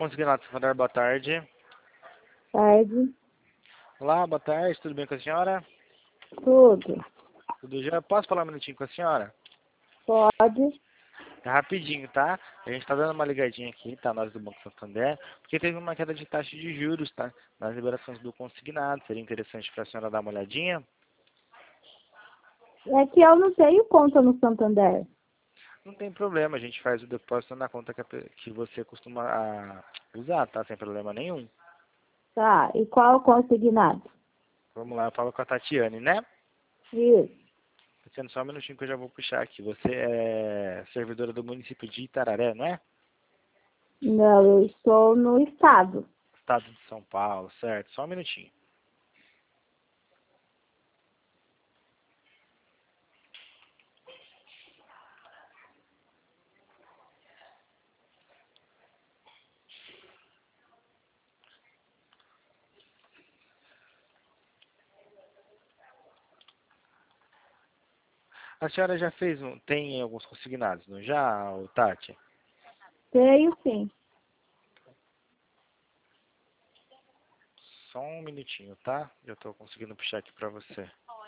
Consignado Santander, boa tarde. Tarde. Olá, boa tarde, tudo bem com a senhora? Tudo. Tudo já? Posso falar um minutinho com a senhora? Pode. É rapidinho, tá? A gente tá dando uma ligadinha aqui, tá? Nós do Banco Santander, porque teve uma queda de taxa de juros, tá? Nas liberações do consignado. Seria interessante para a senhora dar uma olhadinha? É que eu não tenho conta no Santander. Não tem problema, a gente faz o depósito na conta que você costuma usar, tá? Sem problema nenhum. Tá. E qual o consignado? Vamos lá, eu falo com a Tatiane, né? Isso. Tatiane, só um minutinho que eu já vou puxar aqui. Você é servidora do município de Itararé, não é? Não, eu estou no estado. Estado de São Paulo, certo? Só um minutinho. A senhora já fez tem alguns consignados, não já, Tati? Tenho sim. Só um minutinho, tá? Eu tô conseguindo puxar aqui pra você.